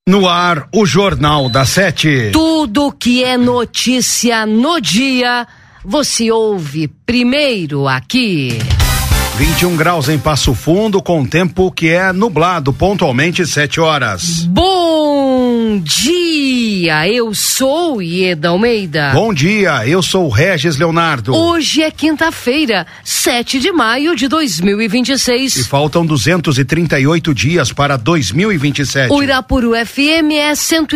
No ar, o Jornal da 7. Tudo que é notícia no dia, você ouve primeiro aqui. 21 graus em Passo Fundo, com tempo que é nublado, pontualmente 7 horas. Bom dia, eu sou Ieda Almeida. Bom dia, eu sou Regis Leonardo. Hoje é quinta-feira, 7 de maio de 2026. E faltam 238 dias para 2027. O Irapuru FM é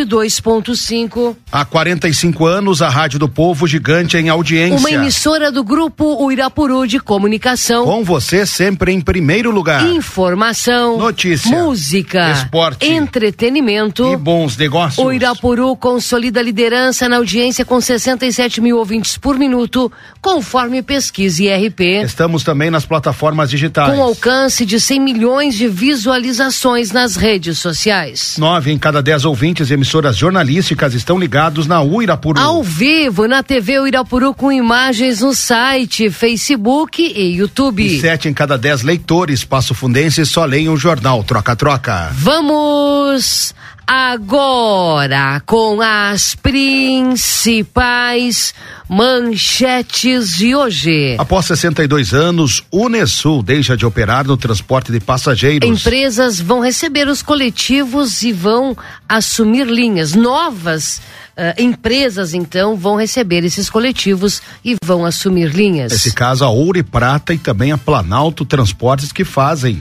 102.5. Há 45 anos, a Rádio do Povo, gigante em audiência. Uma emissora do grupo O Irapuru de Comunicação. Com você sempre em primeiro lugar. Informação, notícia, música, esporte, entretenimento e bons negócios. O Irapuru consolida a liderança na audiência com 67 mil ouvintes por minuto, conforme pesquisa IRP. Estamos também nas plataformas digitais. Com alcance de 100 milhões de visualizações nas redes sociais. 9 em cada 10 ouvintes e emissoras jornalísticas estão ligados na Uirapuru. Ao vivo na TV Uirapuru, com imagens no site, Facebook e YouTube. E 7 em cada 10 leitores passofundenses só leem o jornal Troca-Troca. Vamos agora com as principais manchetes de hoje. Após 62 anos, Unesul deixa de operar no transporte de passageiros. Empresas vão receber os coletivos e vão assumir linhas novas. Empresas, então, vão receber esses coletivos e vão assumir linhas. Nesse caso, a Ouro e Prata e também a Planalto Transportes, que fazem,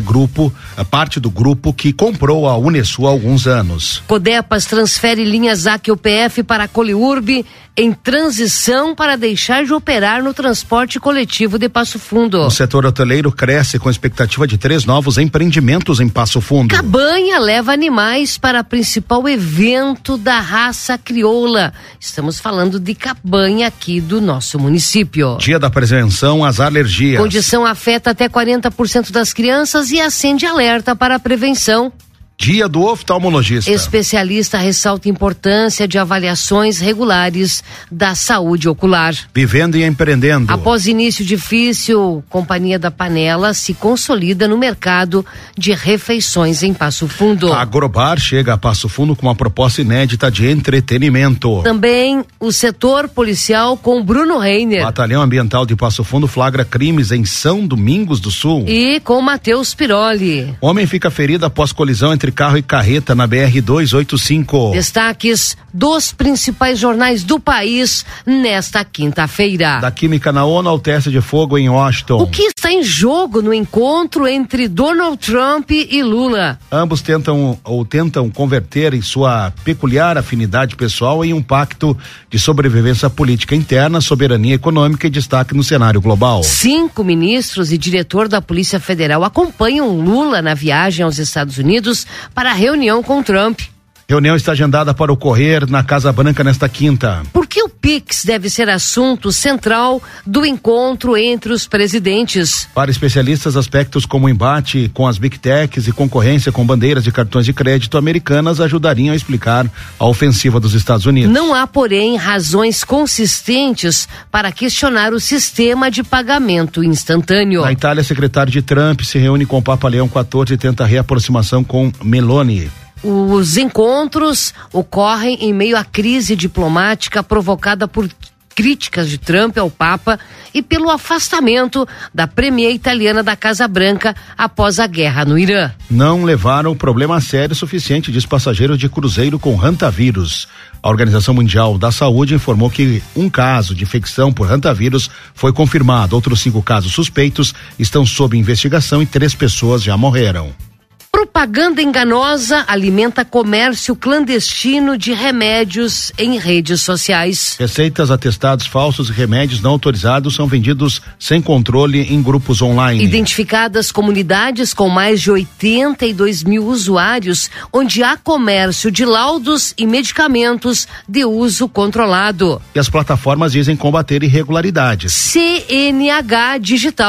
parte do grupo que comprou a Unesul há alguns anos. Codepas transfere linhas AC UPF para a Coliurb em transição para deixar de operar no transporte coletivo de Passo Fundo. O setor hoteleiro cresce com expectativa de 3 novos empreendimentos em Passo Fundo. Cabanha leva animais para o principal evento da raça crioula. Estamos falando de Cabanha aqui do nosso município. Dia da prevenção às alergias. Condição afeta até 40% das crianças e acende alerta para a prevenção. Dia do oftalmologista. Especialista ressalta a importância de avaliações regulares da saúde ocular. Vivendo e empreendendo. Após início difícil, Companhia da Panela se consolida no mercado de refeições em Passo Fundo. A Agrobar chega a Passo Fundo com uma proposta inédita de entretenimento. Também o setor policial com Bruno Reiner. Batalhão Ambiental de Passo Fundo flagra crimes em São Domingos do Sul. E com Matheus Piroli. Homem fica ferido após colisão entre carro e carreta na BR-285. Destaques dos principais jornais do país nesta quinta-feira. Da química na ONU ao teste de fogo em Washington. O que está em jogo no encontro entre Donald Trump e Lula? Ambos tentam converter em sua peculiar afinidade pessoal em um pacto de sobrevivência política interna, soberania econômica e destaque no cenário global. 5 ministros e diretor da Polícia Federal acompanham Lula na viagem aos Estados Unidos para a reunião com Trump. Reunião está agendada para ocorrer na Casa Branca nesta quinta. Por que o Pix deve ser assunto central do encontro entre os presidentes? Para especialistas, aspectos como embate com as Big Techs e concorrência com bandeiras de cartões de crédito americanas ajudariam a explicar a ofensiva dos Estados Unidos. Não há, porém, razões consistentes para questionar o sistema de pagamento instantâneo. Na Itália, secretário de Trump se reúne com o Papa Leão XIV e tenta reaproximação com Meloni. Os encontros ocorrem em meio à crise diplomática provocada por críticas de Trump ao Papa e pelo afastamento da premier italiana da Casa Branca após a guerra no Irã. Não levaram o problema a sério suficiente, diz passageiro de cruzeiro com hantavírus. A Organização Mundial da Saúde informou que um caso de infecção por hantavírus foi confirmado. Outros 5 casos suspeitos estão sob investigação e 3 pessoas já morreram. Propaganda enganosa alimenta comércio clandestino de remédios em redes sociais. Receitas, atestados falsos e remédios não autorizados são vendidos sem controle em grupos online. Identificadas comunidades com mais de 82 mil usuários, onde há comércio de laudos e medicamentos de uso controlado. E as plataformas dizem combater irregularidades. CNH Digital.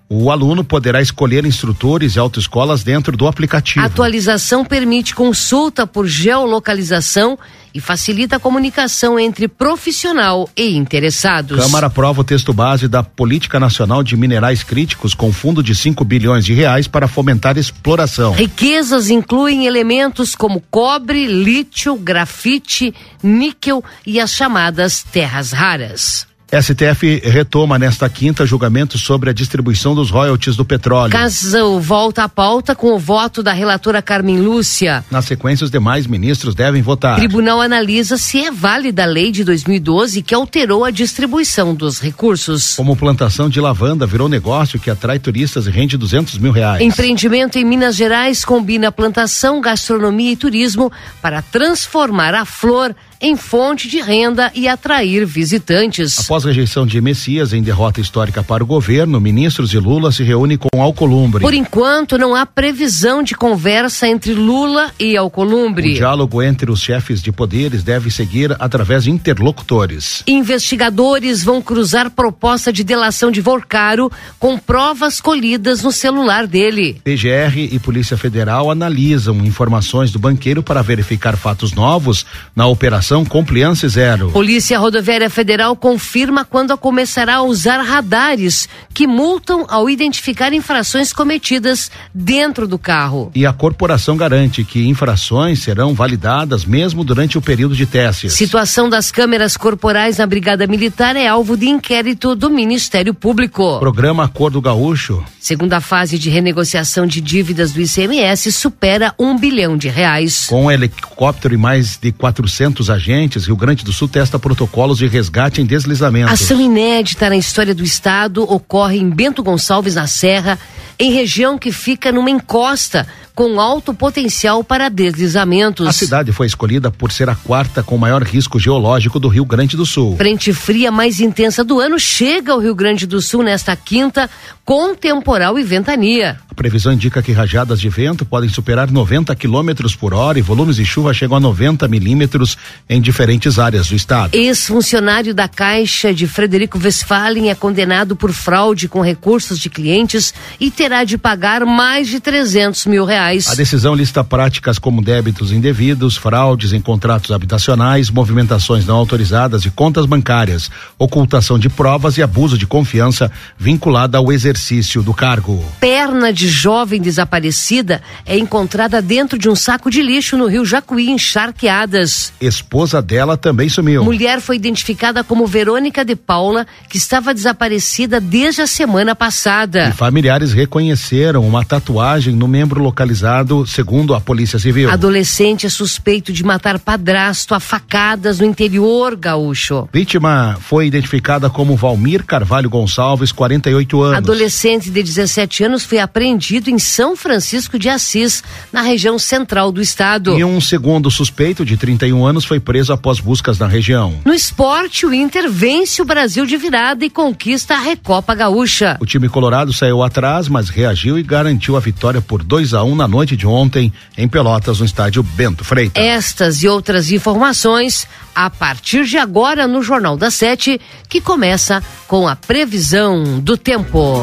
O aluno poderá escolher instrutores e autoescolas dentro do aplicativo. A atualização permite consulta por geolocalização e facilita a comunicação entre profissional e interessados. Câmara aprova o texto base da Política Nacional de Minerais Críticos com fundo de 5 bilhões de reais para fomentar exploração. Riquezas incluem elementos como cobre, lítio, grafite, níquel e as chamadas terras raras. STF retoma nesta quinta julgamento sobre a distribuição dos royalties do petróleo. Caso volta à pauta com o voto da relatora Carmen Lúcia. Na sequência, os demais ministros devem votar. Tribunal analisa se é válida a lei de 2012 que alterou a distribuição dos recursos. Como plantação de lavanda virou negócio que atrai turistas e rende R$200 mil. Empreendimento em Minas Gerais combina plantação, gastronomia e turismo para transformar a flor em fonte de renda e atrair visitantes. Após a rejeição de Messias em derrota histórica para o governo, ministros de Lula se reúnem com Alcolumbre. Por enquanto, não há previsão de conversa entre Lula e Alcolumbre. O diálogo entre os chefes de poderes deve seguir através de interlocutores. Investigadores vão cruzar proposta de delação de Vorcaro com provas colhidas no celular dele. PGR e Polícia Federal analisam informações do banqueiro para verificar fatos novos na operação Compliance Zero. Polícia Rodoviária Federal confirma quando começará a usar radares que multam ao identificar infrações cometidas dentro do carro. E a corporação garante que infrações serão validadas mesmo durante o período de testes. Situação das câmeras corporais na Brigada Militar é alvo de inquérito do Ministério Público. Programa Acordo Gaúcho. Segunda fase de renegociação de dívidas do ICMS supera R$1 bilhão. Com helicóptero e mais de 400 agentes, Rio Grande do Sul testa protocolos de resgate em deslizamentos. Ação inédita na história do estado ocorre em Bento Gonçalves, na Serra, em região que fica numa encosta com alto potencial para deslizamentos. A cidade foi escolhida por ser a quarta com maior risco geológico do Rio Grande do Sul. Frente fria mais intensa do ano chega ao Rio Grande do Sul nesta quinta, com temporal e ventania. A previsão indica que rajadas de vento podem superar 90 quilômetros por hora e volumes de chuva chegam a 90 milímetros em diferentes áreas do estado. Ex-funcionário da Caixa de Frederico Westphalen é condenado por fraude com recursos de clientes e terá de pagar mais de R$300 mil. A decisão lista práticas como débitos indevidos, fraudes em contratos habitacionais, movimentações não autorizadas de contas bancárias, ocultação de provas e abuso de confiança vinculada ao exercício do cargo. Perna de jovem desaparecida é encontrada dentro de um saco de lixo no Rio Jacuí, em Charqueadas. Esposa dela também sumiu. Mulher foi identificada como Verônica de Paula, que estava desaparecida desde a semana passada. E familiares reconheceram uma tatuagem no membro localizado, segundo a Polícia Civil. Adolescente é suspeito de matar padrasto a facadas no interior gaúcho. Vítima foi identificada como Valmir Carvalho Gonçalves, 48 anos. Adolescente de 17 anos foi apreendido em São Francisco de Assis, na região central do estado. E um segundo suspeito de 31 anos foi preso após buscas na região. No esporte, o Inter vence o Brasil de virada e conquista a Recopa Gaúcha. O time colorado saiu atrás, mas reagiu e garantiu a vitória por 2-1 na noite de ontem em Pelotas, no estádio Bento Freitas. Estas e outras informações a partir de agora no Jornal das 7, que começa com a previsão do tempo.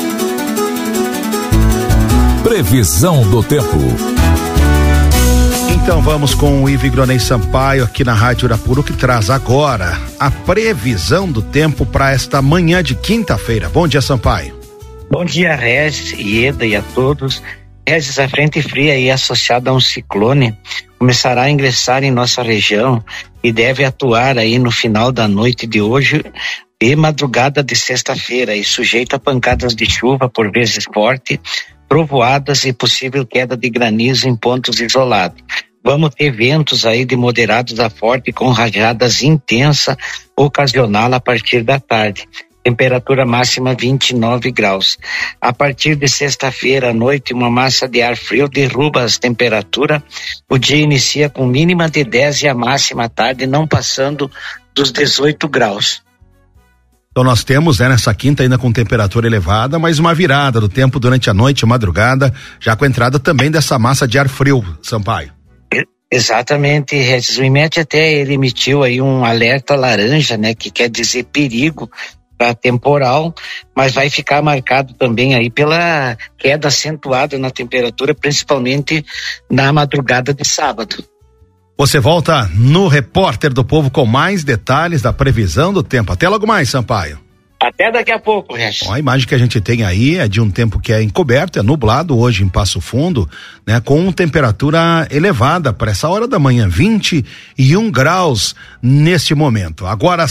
Previsão do tempo. Então vamos com o Ivigronei Sampaio aqui na Rádio Urapuru, que traz agora a previsão do tempo para esta manhã de quinta-feira. Bom dia, Sampaio. Bom dia, Regis, Ieda e a todos. Regis, a frente fria aí associada a um ciclone começará a ingressar em nossa região e deve atuar aí no final da noite de hoje e madrugada de sexta-feira, e sujeito a pancadas de chuva por vezes forte, trovoadas e possível queda de granizo em pontos isolados. Vamos ter ventos aí de moderados a forte com rajadas intensas ocasional a partir da tarde. Temperatura máxima 29 graus. A partir de sexta-feira à noite, uma massa de ar frio derruba as temperaturas. O dia inicia com mínima de 10 e a máxima à tarde não passando dos 18 graus. Então nós temos, nessa quinta ainda com temperatura elevada, mas uma virada do tempo durante a noite e madrugada, já com a entrada também dessa massa de ar frio, Sampaio. Exatamente, Regis. O IMET até ele emitiu aí um alerta laranja, né, que quer dizer perigo para temporal, mas vai ficar marcado também aí pela queda acentuada na temperatura, principalmente na madrugada de sábado. Você volta no Repórter do Povo com mais detalhes da previsão do tempo. Até logo mais, Sampaio. Até daqui a pouco, Regis. A imagem que a gente tem aí é de um tempo que é encoberto, é nublado hoje em Passo Fundo, né? Com temperatura elevada para essa hora da manhã, 21 graus neste momento. Agora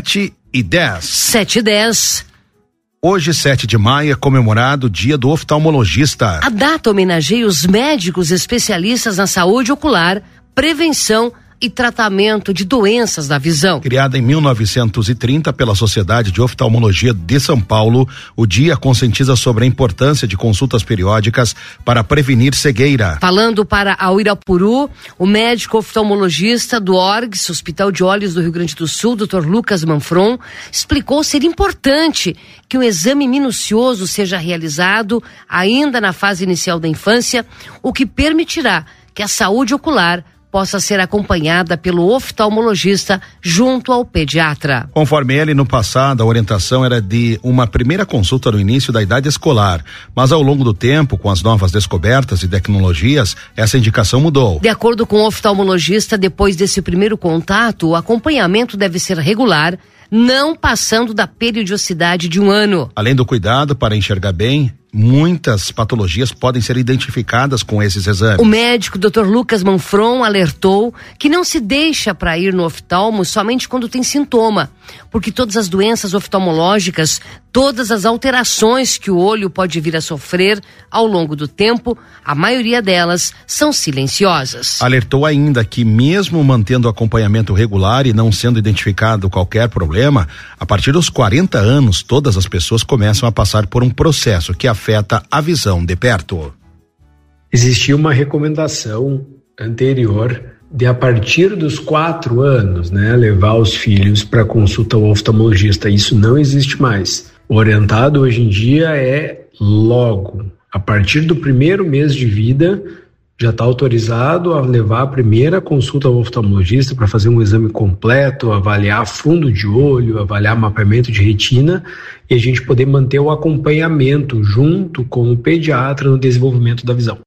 7:10. 7:10. Hoje, 7 de maio, é comemorado o Dia do Oftalmologista. A data homenageia os médicos especialistas na saúde ocular, prevenção e tratamento de doenças da visão. Criada em 1930 pela Sociedade de Oftalmologia de São Paulo, o dia conscientiza sobre a importância de consultas periódicas para prevenir cegueira. Falando para a Uirapuru, o médico oftalmologista do ORGS, Hospital de Olhos do Rio Grande do Sul, Dr. Lucas Manfron, explicou ser importante que um exame minucioso seja realizado ainda na fase inicial da infância, o que permitirá que a saúde ocular possa ser acompanhada pelo oftalmologista junto ao pediatra. Conforme ele, no passado, a orientação era de uma primeira consulta no início da idade escolar, mas ao longo do tempo, com as novas descobertas e tecnologias, essa indicação mudou. De acordo com o oftalmologista, depois desse primeiro contato, o acompanhamento deve ser regular, não passando da periodicidade de 1 ano. Além do cuidado para enxergar bem, muitas patologias podem ser identificadas com esses exames. O médico Dr. Lucas Manfron alertou que não se deixa para ir no oftalmo somente quando tem sintoma, porque todas as doenças oftalmológicas, todas as alterações que o olho pode vir a sofrer ao longo do tempo, a maioria delas são silenciosas. Alertou ainda que mesmo mantendo acompanhamento regular e não sendo identificado qualquer problema, a partir dos 40 anos, todas as pessoas começam a passar por um processo que afeta a visão de perto. Existia uma recomendação anterior de, a partir dos 4 anos, levar os filhos para consulta ao oftalmologista. Isso não existe mais. O orientado hoje em dia é logo, a partir do 1º mês de vida, já está autorizado a levar a primeira consulta ao oftalmologista para fazer um exame completo, avaliar fundo de olho, avaliar mapeamento de retina e a gente poder manter o acompanhamento junto com o pediatra no desenvolvimento da visão.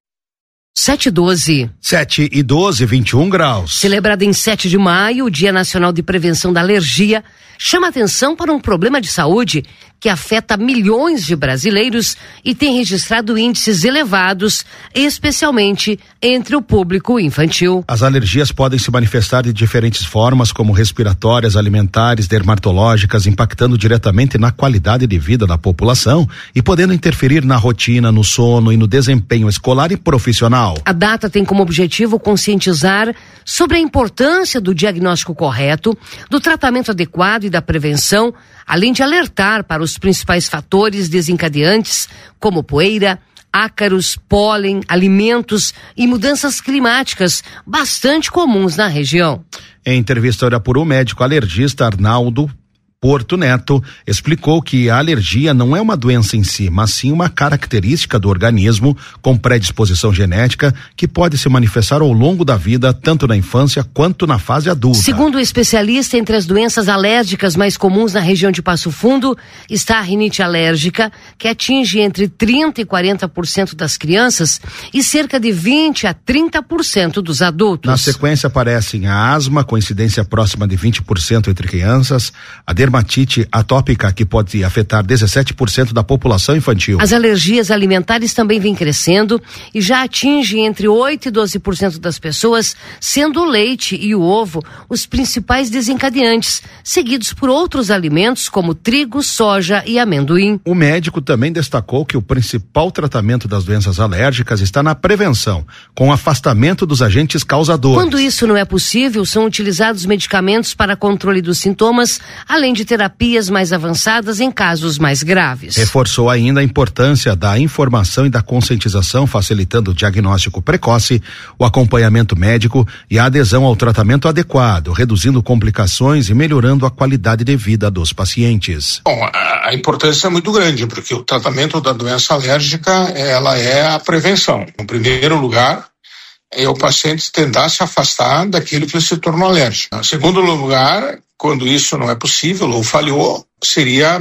7:12. 7:12, 21 graus. Celebrado em 7 de maio, o Dia Nacional de Prevenção da Alergia, chama atenção para um problema de saúde que afeta milhões de brasileiros e tem registrado índices elevados, especialmente entre o público infantil. As alergias podem se manifestar de diferentes formas, como respiratórias, alimentares, dermatológicas, impactando diretamente na qualidade de vida da população e podendo interferir na rotina, no sono e no desempenho escolar e profissional. A data tem como objetivo conscientizar sobre a importância do diagnóstico correto, do tratamento adequado e da prevenção, além de alertar para os principais fatores desencadeantes, como poeira, ácaros, pólen, alimentos e mudanças climáticas bastante comuns na região. Em entrevista ao Uirapuru, o médico alergista Arnaldo Porto Neto explicou que a alergia não é uma doença em si, mas sim uma característica do organismo com predisposição genética que pode se manifestar ao longo da vida, tanto na infância quanto na fase adulta. Segundo o especialista, entre as doenças alérgicas mais comuns na região de Passo Fundo está a rinite alérgica, que atinge entre 30% e 40% das crianças e cerca de 20% a 30% dos adultos. Na sequência aparecem a asma, com incidência próxima de 20% entre crianças, a dermatite atópica, que pode afetar 17% da população infantil. As alergias alimentares também vêm crescendo e já atingem entre 8% e 12% das pessoas, sendo o leite e o ovo os principais desencadeantes, seguidos por outros alimentos como trigo, soja e amendoim. O médico também destacou que o principal tratamento das doenças alérgicas está na prevenção, com o afastamento dos agentes causadores. Quando isso não é possível, são utilizados medicamentos para controle dos sintomas, além de terapias mais avançadas em casos mais graves. Reforçou ainda a importância da informação e da conscientização, facilitando o diagnóstico precoce, o acompanhamento médico e a adesão ao tratamento adequado, reduzindo complicações e melhorando a qualidade de vida dos pacientes. Bom, a importância é muito grande, porque o tratamento da doença alérgica, ela é a prevenção. No primeiro lugar, é o paciente tentar se afastar daquilo que se tornou alérgico. No segundo lugar, quando isso não é possível ou falhou, seria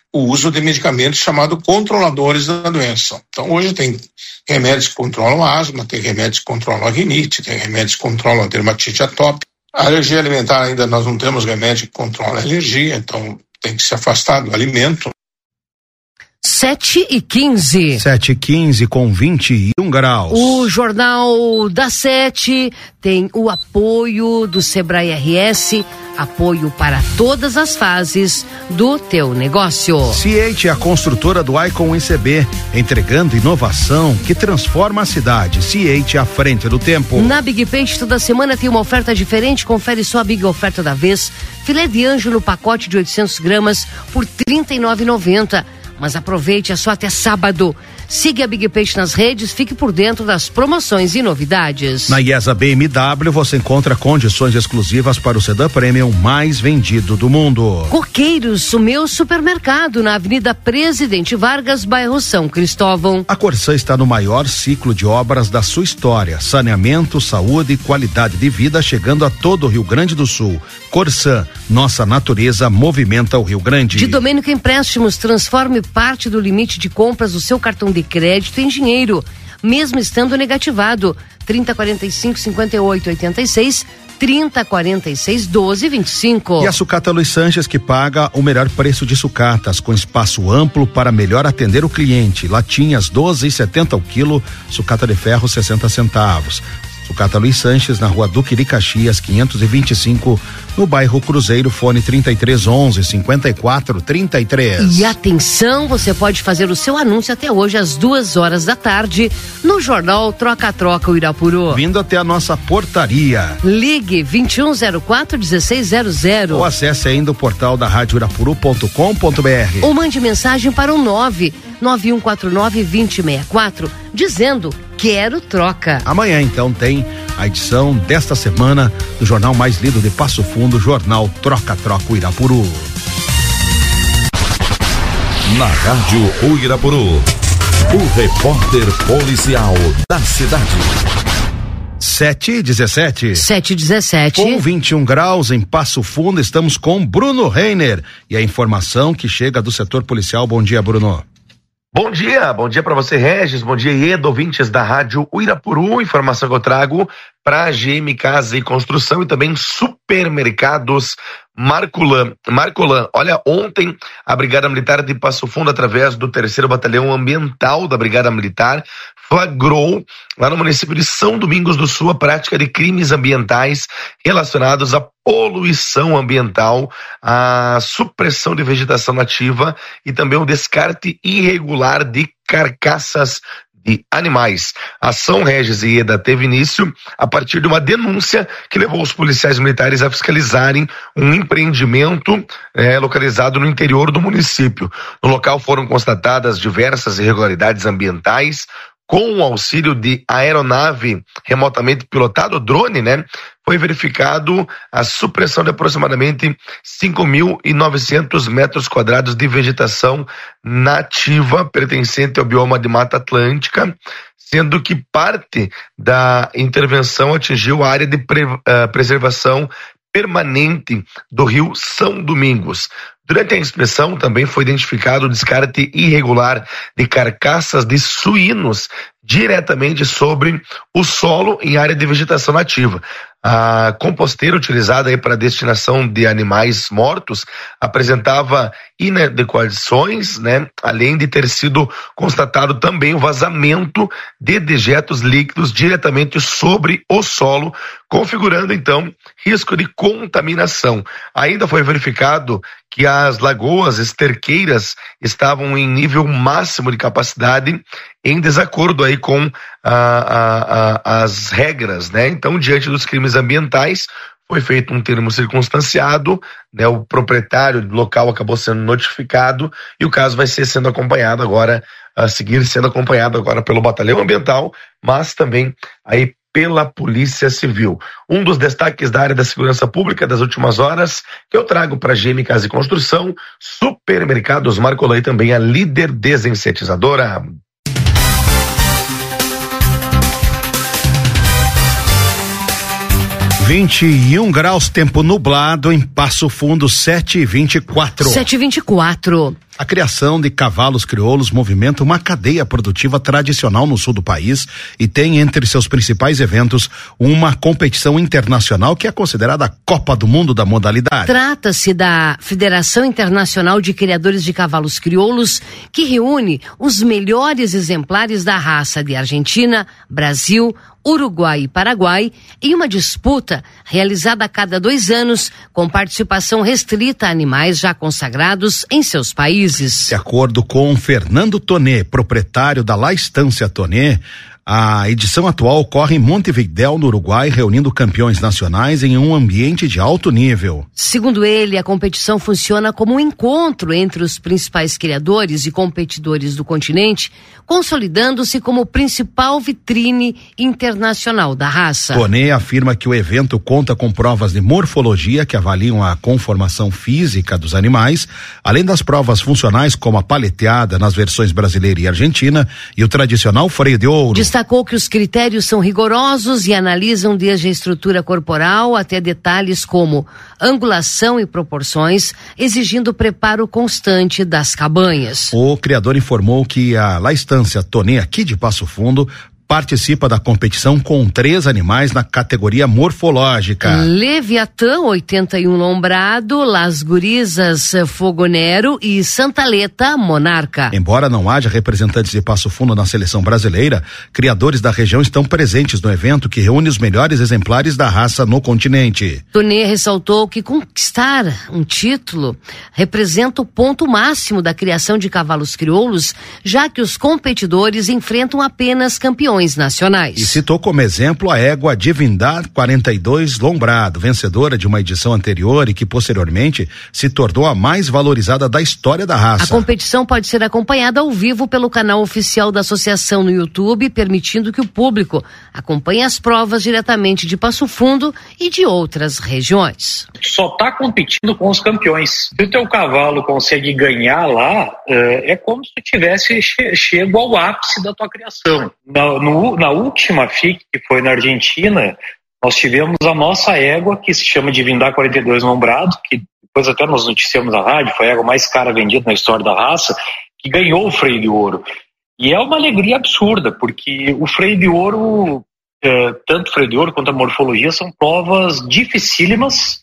o uso de medicamentos chamados controladores da doença. Então, hoje tem remédios que controlam a asma, tem remédios que controlam a rinite, tem remédios que controlam a dermatite atópica. A alergia alimentar ainda nós não temos remédio que controla a alergia, então tem que se afastar do alimento. 7h15. 7h15 com 21 graus. O Jornal da 7 tem o apoio do Sebrae RS, apoio para todas as fases do teu negócio. Ciete, a construtora do Icon ICB, entregando inovação que transforma a cidade. Ciete à frente do tempo. Na Big Peixe toda semana tem uma oferta diferente, confere só a Big Oferta da vez. Filé de anjo no pacote de 800 gramas por R$ 39,90. Mas aproveite, é só até sábado. Siga a Big Peixe nas redes, fique por dentro das promoções e novidades. Na IESA BMW você encontra condições exclusivas para o sedã premium mais vendido do mundo. Coqueiros, o meu supermercado, na Avenida Presidente Vargas, bairro São Cristóvão. A Corsã está no maior ciclo de obras da sua história. Saneamento, saúde e qualidade de vida chegando a todo o Rio Grande do Sul. Corsã, nossa natureza movimenta o Rio Grande. De Domênico Empréstimos, transforme parte do limite de compras do seu cartão de crédito em dinheiro, mesmo estando negativado. 3045-5886, 3046-1225. E a Sucata Luiz Sanches, que paga o melhor preço de sucatas, com espaço amplo para melhor atender o cliente. Latinhas 12,70 o quilo, sucata de ferro 60 centavos. Sucata Luiz Sanches, na rua Duque de Caxias, 525, no bairro Cruzeiro, fone 3311-5433. E atenção, você pode fazer o seu anúncio até hoje às 2h da tarde no Jornal Troca-Troca Uirapuru. Vindo até a nossa portaria. Ligue 2104-1600. Ou acesse ainda o portal da radioirapuru.com.br. Ou mande mensagem para o 99149-2064, dizendo: quero troca. Amanhã, então, tem a edição desta semana do jornal mais lido de Passo Fundo, Jornal Troca-Troca Uirapuru. Na Rádio Uirapuru, o repórter policial da cidade. 7h17. 7h17. Com 21 graus em Passo Fundo, estamos com Bruno Reiner. E a informação que chega do setor policial. Bom dia, Bruno. Bom dia para você, Regis, bom dia, Edo, ouvintes da Rádio Uirapuru. Informação que eu trago para a GM Casa e Construção e também Supermercados Marcolan. Olha, ontem a Brigada Militar de Passo Fundo, através do 3º Batalhão Ambiental da Brigada Militar, flagrou lá no município de São Domingos do Sul a prática de crimes ambientais relacionados à poluição ambiental, a supressão de vegetação nativa e também o descarte irregular de carcaças de animais. A ação, Regis e Eda, teve início a partir de uma denúncia que levou os policiais militares a fiscalizarem um empreendimento localizado no interior do município. No local foram constatadas diversas irregularidades ambientais, com o auxílio de aeronave remotamente pilotado, drone, foi verificado a supressão de aproximadamente 5.900 metros quadrados de vegetação nativa pertencente ao bioma de Mata Atlântica, sendo que parte da intervenção atingiu a área de preservação permanente do Rio São Domingos. Durante a inspeção também foi identificado o descarte irregular de carcaças de suínos diretamente sobre o solo em área de vegetação nativa. A composteira utilizada para a destinação de animais mortos apresentava inadequações, além de ter sido constatado também o vazamento de dejetos líquidos diretamente sobre o solo, configurando então risco de contaminação. Ainda foi verificado que as lagoas esterqueiras estavam em nível máximo de capacidade, em desacordo aí com as regras, Então, diante dos crimes ambientais, foi feito um termo circunstanciado, o proprietário do local acabou sendo notificado e o caso vai ser sendo acompanhado agora, seguir sendo acompanhado agora pelo Batalhão Ambiental, mas também aí pela Polícia Civil. Um dos destaques da área da segurança pública das últimas horas que eu trago para a GM Casa e Construção, Supermercados Marcolan e também a líder desinsetizadora. 21 graus, tempo nublado em Passo Fundo, 7h24. 7h24. A criação de cavalos crioulos movimenta uma cadeia produtiva tradicional no sul do país e tem entre seus principais eventos uma competição internacional que é considerada a Copa do Mundo da modalidade. Trata-se da Federação Internacional de Criadores de Cavalos Crioulos, que reúne os melhores exemplares da raça de Argentina, Brasil, Uruguai e Paraguai, em uma disputa realizada a cada 2 anos, com participação restrita a animais já consagrados em seus países. De acordo com Fernando Tonê, proprietário da La Estância Tonê, a edição atual ocorre em Montevidéu, no Uruguai, reunindo campeões nacionais em um ambiente de alto nível. Segundo ele, a competição funciona como um encontro entre os principais criadores e competidores do continente, consolidando-se como principal vitrine internacional da raça. Tonê afirma que o evento conta com provas de morfologia que avaliam a conformação física dos animais, além das provas funcionais como a paleteada nas versões brasileira e argentina e o tradicional freio de ouro. Destacou que os critérios são rigorosos e analisam desde a estrutura corporal até detalhes como angulação e proporções, exigindo preparo constante das cabanhas. O criador informou que a La Estância Tonê, aqui de Passo Fundo, participa da competição com 3 animais na categoria morfológica. Leviatã, 81 lombrado, Las Gurisas, Fogonero e Santaleta, Monarca. Embora não haja representantes de Passo Fundo na seleção brasileira, criadores da região estão presentes no evento que reúne os melhores exemplares da raça no continente. Tonê ressaltou que conquistar um título representa o ponto máximo da criação de cavalos crioulos, já que os competidores enfrentam apenas campeões nacionais. E citou como exemplo a égua Divindade 42 Lombrado, vencedora de uma edição anterior e que posteriormente se tornou a mais valorizada da história da raça. A competição pode ser acompanhada ao vivo pelo canal oficial da associação no YouTube, permitindo que o público acompanhe as provas diretamente de Passo Fundo e de outras regiões. Só está competindo com os campeões. Se o teu cavalo consegue ganhar lá, é como se tu tivesse chego ao ápice da tua criação. Na última FIC, que foi na Argentina, nós tivemos a nossa égua, que se chama Divindade 42 Lombrado, que depois até nós noticiamos na rádio, foi a égua mais cara vendida na história da raça, que ganhou o freio de ouro. E é uma alegria absurda, porque o freio de ouro, tanto o freio de ouro quanto a morfologia, são provas dificílimas.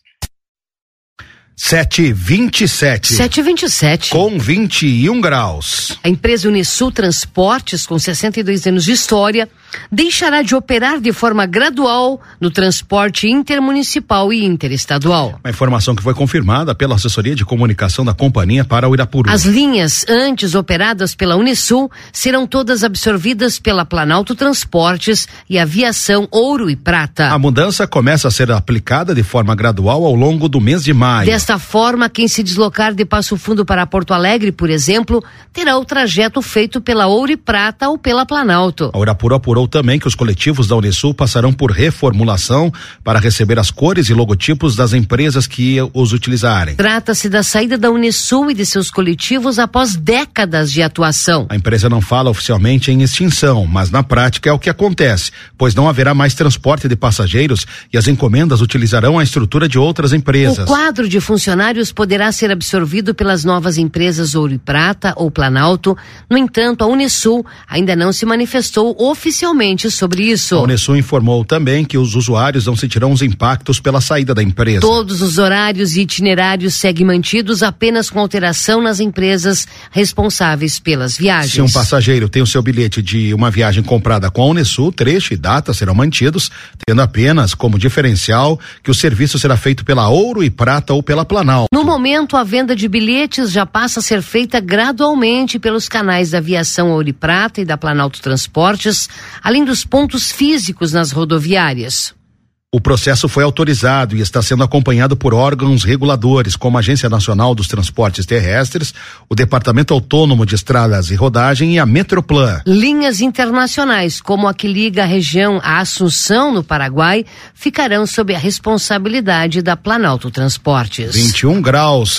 7h27. 7h27. Com 21 graus. A empresa Unisul Transportes, com 62 anos de história, deixará de operar de forma gradual no transporte intermunicipal e interestadual. Uma informação que foi confirmada pela assessoria de comunicação da companhia para o Irapuru. As linhas antes operadas pela Unisul serão todas absorvidas pela Planalto Transportes e Aviação Ouro e Prata. A mudança começa a ser aplicada de forma gradual ao longo do mês de maio. Desta forma, quem se deslocar de Passo Fundo para Porto Alegre, por exemplo, terá o trajeto feito pela Ouro e Prata ou pela Planalto. A Irapuru apurou também que os coletivos da Unisul passarão por reformulação para receber as cores e logotipos das empresas que os utilizarem. Trata-se da saída da Unisul e de seus coletivos após décadas de atuação. A empresa não fala oficialmente em extinção, mas na prática é o que acontece, pois não haverá mais transporte de passageiros e as encomendas utilizarão a estrutura de outras empresas. O quadro de funcionários poderá ser absorvido pelas novas empresas Ouro e Prata ou Planalto. No entanto, a Unisul ainda não se manifestou oficialmente sobre isso. A Unisul informou também que os usuários não sentirão os impactos pela saída da empresa. Todos os horários e itinerários seguem mantidos, apenas com alteração nas empresas responsáveis pelas viagens. Se um passageiro tem o seu bilhete de uma viagem comprada com a Unisul, trecho e data serão mantidos, tendo apenas como diferencial que o serviço será feito pela Ouro e Prata ou pela Planalto. No momento, a venda de bilhetes já passa a ser feita gradualmente pelos canais da Aviação Ouro e Prata e da Planalto Transportes, além dos pontos físicos nas rodoviárias. O processo foi autorizado e está sendo acompanhado por órgãos reguladores, como a Agência Nacional dos Transportes Terrestres, o Departamento Autônomo de Estradas e Rodagem e a Metroplan. Linhas internacionais, como a que liga a região a Assunção, no Paraguai, ficarão sob a responsabilidade da Planalto Transportes. 21 graus,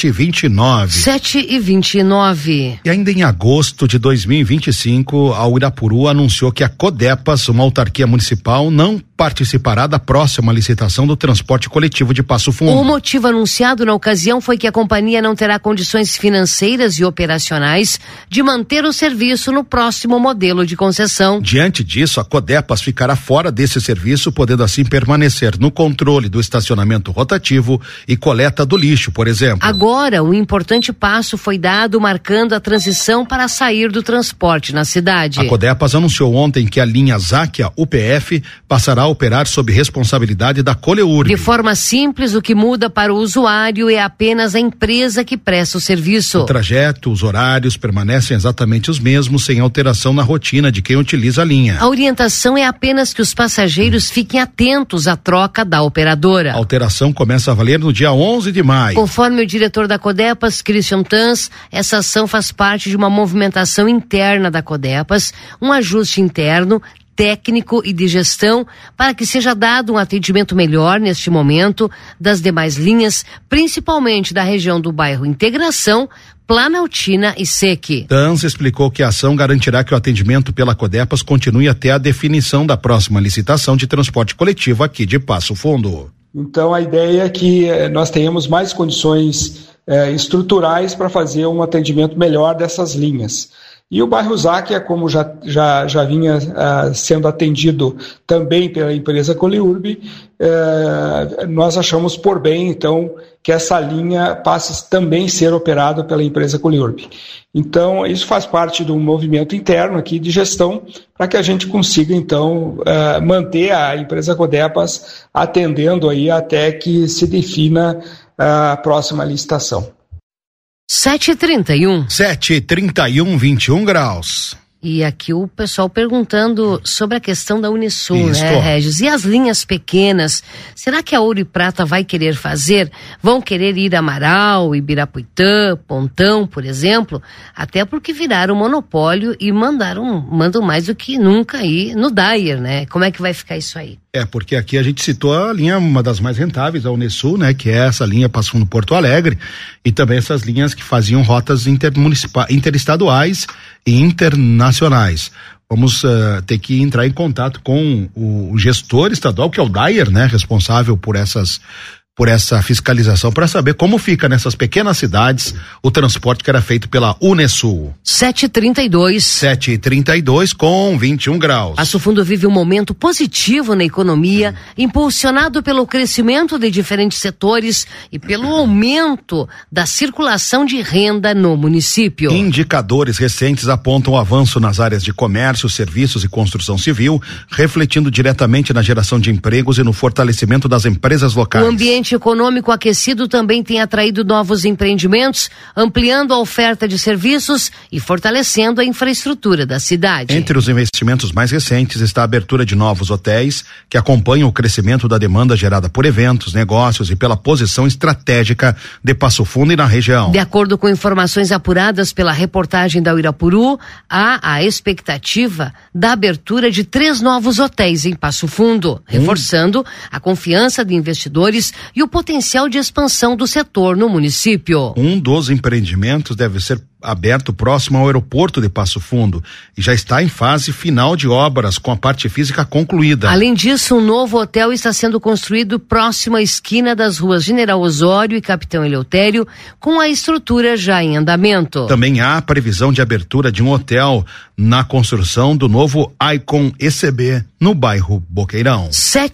7h29. 7h29. E ainda em agosto de 2025, a Irapuru anunciou que a Codepas, uma autarquia municipal, não participará da próxima licitação do transporte coletivo de Passo Fundo. O motivo anunciado na ocasião foi que a companhia não terá condições financeiras e operacionais de manter o serviço no próximo modelo de concessão. Diante disso, a Codepas ficará fora desse serviço, podendo assim permanecer no controle do estacionamento rotativo e coleta do lixo, por exemplo. Agora, um importante passo foi dado marcando a transição para sair do transporte na cidade. A Codepas anunciou ontem que a linha Záquia UPF passará a operar sob responsabilidade da Coleurb. De forma simples, o que muda para o usuário é apenas a empresa que presta o serviço. O trajeto, os horários permanecem exatamente os mesmos, sem alteração na rotina de quem utiliza a linha. A orientação é apenas que os passageiros fiquem atentos à troca da operadora. A alteração começa a valer no dia 11 de maio. Conforme o diretor da Codepas, Christian Tans, essa ação faz parte de uma movimentação interna da Codepas, um ajuste interno, técnico e de gestão para que seja dado um atendimento melhor neste momento das demais linhas, principalmente da região do bairro Integração, Planaltina e Sequi. Tans explicou que a ação garantirá que o atendimento pela Codepas continue até a definição da próxima licitação de transporte coletivo aqui de Passo Fundo. Então a ideia é que nós tenhamos mais condições estruturais para fazer um atendimento melhor dessas linhas. E o bairro Záquia, como já vinha sendo atendido também pela empresa Coleurb, nós achamos por bem, então, que essa linha passe também a ser operada pela empresa Coleurb. Então, isso faz parte do movimento interno aqui de gestão para que a gente consiga, então, manter a empresa Codepas atendendo aí até que se defina a próxima licitação. 7h31. 7h31, 21 graus. E aqui o pessoal perguntando sobre a questão da Unisul, né, Regis? E as linhas pequenas, será que a Ouro e Prata vai querer fazer? Vão querer ir a Amaral, Ibirapuitã, Pontão, por exemplo? Até porque viraram monopólio e mandam mais do que nunca aí no Dyer, né? Como é que vai ficar isso aí? Porque aqui a gente citou a linha, uma das mais rentáveis, a Unisul, né? Que é essa linha passando no Porto Alegre, e também essas linhas que faziam rotas interestaduais e internacionais. Vamos ter que entrar em contato com o gestor estadual, que é o Dyer, né? Responsável por essa fiscalização, para saber como fica nessas pequenas cidades o transporte que era feito pela Unesul. 7h32. 7h32 com 21 graus. Passo Fundo vive um momento positivo na economia, impulsionado pelo crescimento de diferentes setores e pelo aumento da circulação de renda no município. Indicadores recentes apontam o avanço nas áreas de comércio, serviços e construção civil, refletindo diretamente na geração de empregos e no fortalecimento das empresas locais. O ambiente econômico aquecido também tem atraído novos empreendimentos, ampliando a oferta de serviços e fortalecendo a infraestrutura da cidade. Entre os investimentos mais recentes está a abertura de novos hotéis, que acompanham o crescimento da demanda gerada por eventos, negócios e pela posição estratégica de Passo Fundo e na região. De acordo com informações apuradas pela reportagem da Uirapuru, há a expectativa da abertura de 3 novos hotéis em Passo Fundo, reforçando a confiança de investidores e o potencial de expansão do setor no município. Um dos empreendimentos deve ser aberto próximo ao aeroporto de Passo Fundo e já está em fase final de obras, com a parte física concluída. Além disso, um novo hotel está sendo construído próximo à esquina das ruas General Osório e Capitão Eleutério, com a estrutura já em andamento. Também há previsão de abertura de um hotel na construção do novo Icon ECB no bairro Boqueirão.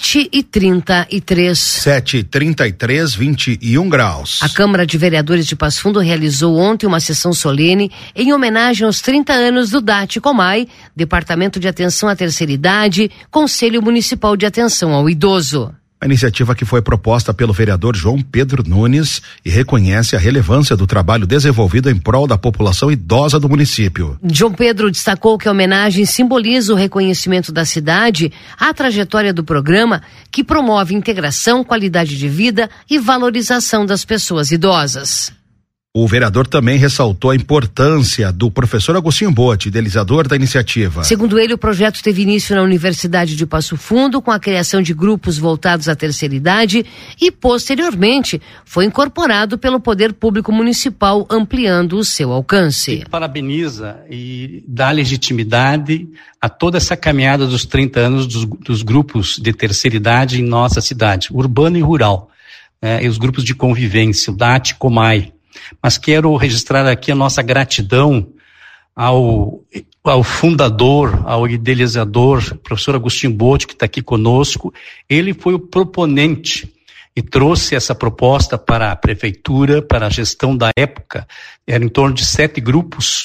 7h33. 7h33, 21 graus. A Câmara de Vereadores de Passo Fundo realizou ontem uma sessão solene em homenagem aos 30 anos do DAT Comai, Departamento de Atenção à Terceira Idade, Conselho Municipal de Atenção ao Idoso. A iniciativa que foi proposta pelo vereador João Pedro Nunes e reconhece a relevância do trabalho desenvolvido em prol da população idosa do município. João Pedro destacou que a homenagem simboliza o reconhecimento da cidade à trajetória do programa, que promove integração, qualidade de vida e valorização das pessoas idosas. O vereador também ressaltou a importância do professor Agostinho Botti, idealizador da iniciativa. Segundo ele, o projeto teve início na Universidade de Passo Fundo, com a criação de grupos voltados à terceira idade e, posteriormente, foi incorporado pelo Poder Público Municipal, ampliando o seu alcance. Ele parabeniza e dá legitimidade a toda essa caminhada dos 30 anos dos grupos de terceira idade em nossa cidade, urbano e rural, e os grupos de convivência, o DAT, Comai. Mas quero registrar aqui a nossa gratidão ao fundador, ao idealizador, professor Agostinho Botti, que está aqui conosco. Ele foi o proponente e trouxe essa proposta para a prefeitura, para a gestão da época. Era em torno de 7 grupos.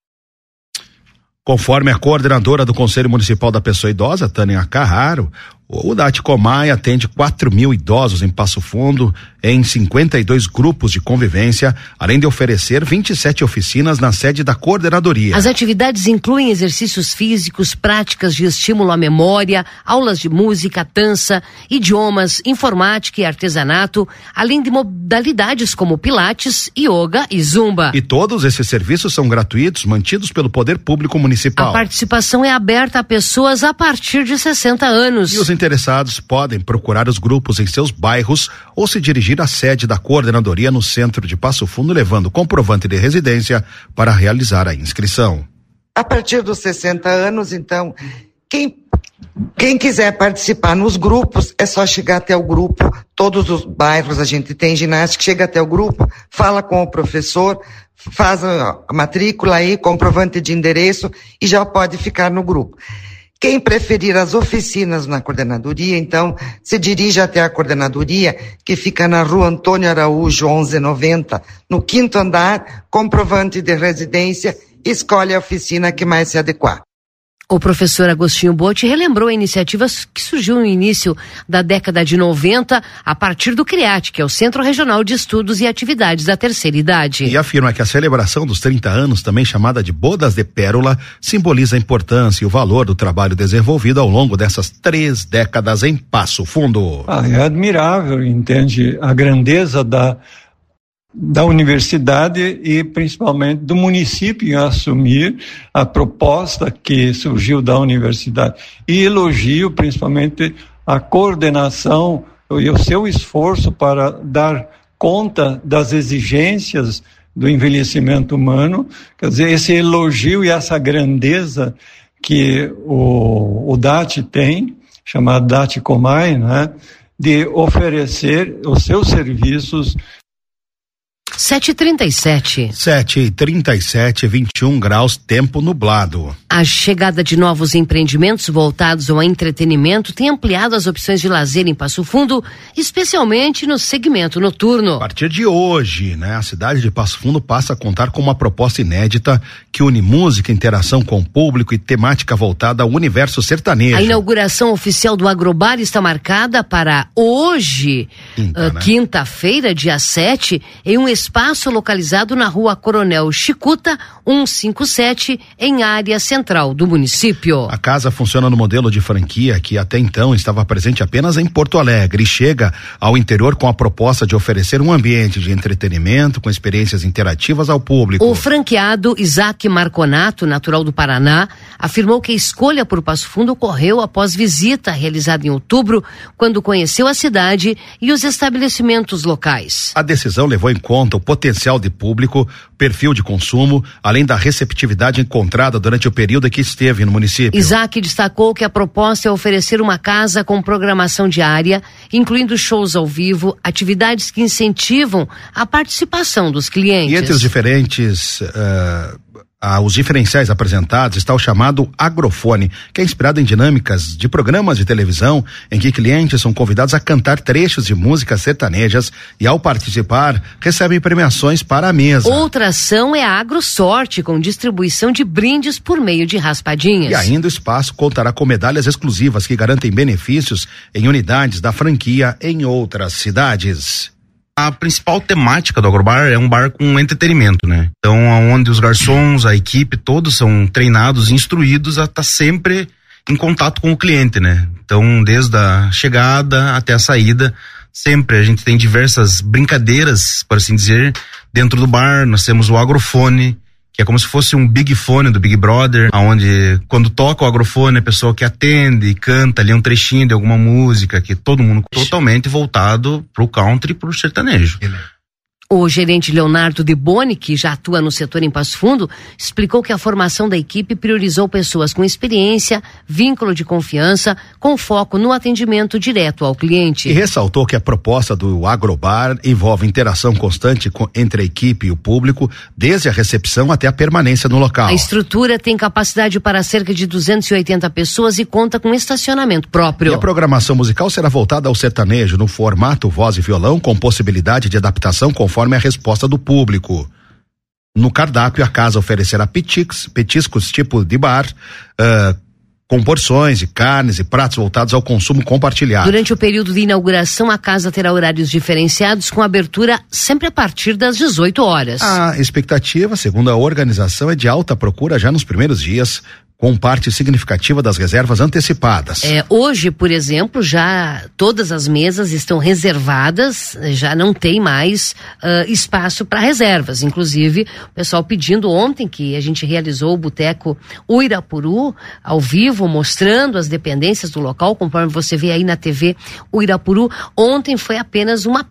Conforme a coordenadora do Conselho Municipal da Pessoa Idosa, Tânia Carraro, o DAT Comai atende 4.000 idosos em Passo Fundo, em 52 grupos de convivência, além de oferecer 27 oficinas na sede da coordenadoria. As atividades incluem exercícios físicos, práticas de estímulo à memória, aulas de música, dança, idiomas, informática e artesanato, além de modalidades como pilates, yoga e zumba. E todos esses serviços são gratuitos, mantidos pelo Poder Público Municipal. A participação é aberta a pessoas a partir de 60 anos. E os interessados podem procurar os grupos em seus bairros ou se dirigir à sede da coordenadoria no centro de Passo Fundo, levando comprovante de residência para realizar a inscrição. A partir dos 60 anos, então, quem quiser participar nos grupos, é só chegar até o grupo. Todos os bairros a gente tem ginástica, chega até o grupo, fala com o professor, faz a matrícula aí, comprovante de endereço e já pode ficar no grupo. Quem preferir as oficinas na coordenadoria, então, se dirige até a coordenadoria, que fica na Rua Antônio Araújo, 1190, no 5º andar, comprovante de residência, escolhe a oficina que mais se adequar. O professor Agostinho Botti relembrou a iniciativa que surgiu no início da década de 90, a partir do CREAT, que é o Centro Regional de Estudos e Atividades da Terceira Idade. E afirma que a celebração dos 30 anos, também chamada de Bodas de Pérola, simboliza a importância e o valor do trabalho desenvolvido ao longo dessas 3 décadas em Passo Fundo. É admirável, entende? A grandeza da universidade e principalmente do município em assumir a proposta que surgiu da universidade. E elogio principalmente a coordenação e o seu esforço para dar conta das exigências do envelhecimento humano. Quer dizer, esse elogio e essa grandeza que o DAT tem, chamado DAT Comai, né, de oferecer os seus serviços. 7h37, 21 graus, tempo nublado. A chegada de novos empreendimentos voltados ao entretenimento tem ampliado as opções de lazer em Passo Fundo, especialmente no segmento noturno. A partir de hoje, a cidade de Passo Fundo passa a contar com uma proposta inédita que une música, interação com o público e temática voltada ao universo sertanejo. A inauguração oficial do Agrobar está marcada para hoje, quinta-feira, dia 7, em um espaço localizado na Rua Coronel Chicuta, 157, em área central do município. A casa funciona no modelo de franquia que até então estava presente apenas em Porto Alegre e chega ao interior com a proposta de oferecer um ambiente de entretenimento com experiências interativas ao público. O franqueado Isaac Marconato, natural do Paraná, afirmou que a escolha por Passo Fundo ocorreu após visita realizada em outubro, quando conheceu a cidade e os estabelecimentos locais. A decisão levou em conta o potencial de público, perfil de consumo, além da receptividade encontrada durante o período em que esteve no município. Isaac destacou que a proposta é oferecer uma casa com programação diária, incluindo shows ao vivo, atividades que incentivam a participação dos clientes. E entre os os diferenciais apresentados está o chamado agrofone, que é inspirado em dinâmicas de programas de televisão em que clientes são convidados a cantar trechos de músicas sertanejas e, ao participar, recebem premiações para a mesa. Outra ação é a AgroSorte, com distribuição de brindes por meio de raspadinhas. E ainda o espaço contará com medalhas exclusivas que garantem benefícios em unidades da franquia em outras cidades. A principal temática do Agrobar é um bar com entretenimento, né? Então, onde os garçons, a equipe, todos são treinados, instruídos a estar sempre em contato com o cliente, né? Então, desde a chegada até a saída, sempre. A gente tem diversas brincadeiras, por assim dizer, dentro do bar. Nós temos o agrofone, que é como se fosse um Big Fone do Big Brother, onde quando toca o agrofone, a pessoa que atende e canta ali um trechinho de alguma música, que todo mundo totalmente voltado pro country e pro sertanejo. O gerente Leonardo De Boni, que já atua no setor em Passo Fundo, explicou que a formação da equipe priorizou pessoas com experiência, vínculo de confiança, com foco no atendimento direto ao cliente. E ressaltou que a proposta do Agrobar envolve interação constante entre a equipe e o público, desde a recepção até a permanência no local. A estrutura tem capacidade para cerca de 280 pessoas e conta com estacionamento próprio. E a programação musical será voltada ao sertanejo no formato voz e violão, com possibilidade de adaptação conforme a resposta do público. No cardápio, a casa oferecerá petiscos tipo de bar, com porções de carnes e pratos voltados ao consumo compartilhado. Durante o período de inauguração, a casa terá horários diferenciados, com abertura sempre a partir das 18 horas. A expectativa, segundo a organização, é de alta procura já nos primeiros dias, com parte significativa das reservas antecipadas. Hoje, por exemplo, já todas as mesas estão reservadas, já não tem mais espaço para reservas. Inclusive, o pessoal pedindo ontem, que a gente realizou o Boteco Uirapuru ao vivo, mostrando as dependências do local, conforme você vê aí na TV Uirapuru. Ontem foi apenas uma